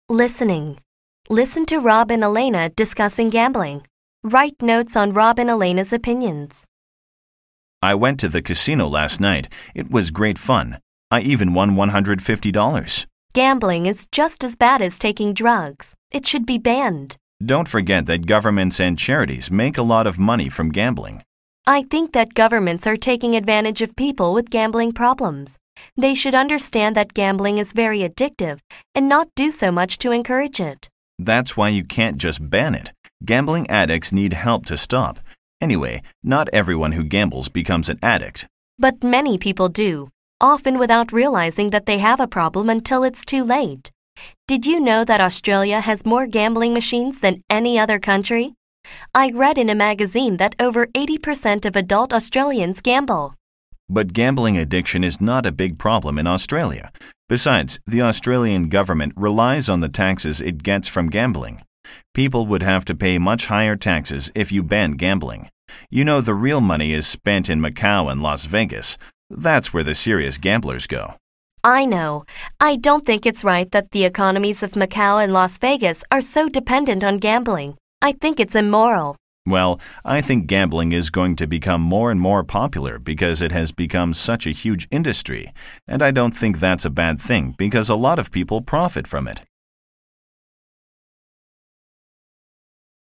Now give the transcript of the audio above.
Listening. Listen to Rob and Elena discussing gambling. Write notes on Rob and Elena's opinions. I went to the casino last night. It was great fun. I even won $150. Gambling is just as bad as taking drugs. It should be banned. Don't forget that governments and charities make a lot of money from gambling. I think that governments are taking advantage of people with gambling problems. They should understand that gambling is very addictive and not do so much to encourage it. That's why you can't just ban it. Gambling addicts need help to stop. Anyway, not everyone who gambles becomes an addict. But many people do, often without realizing that they have a problem until it's too late. Did you know that Australia has more gambling machines than any other country? I read in a magazine that over 80% of adult Australians gamble. But gambling addiction is not a big problem in Australia. Besides, the Australian government relies on the taxes it gets from gambling. People would have to pay much higher taxes if you banned gambling. You know, the real money is spent in Macau and Las Vegas. That's where the serious gamblers go. I know. I don't think it's right that the economies of Macau and Las Vegas are so dependent on gambling. I think it's immoral. Well, I think gambling is going to become more and more popular because it has become such a huge industry. And I don't think that's a bad thing because a lot of people profit from it.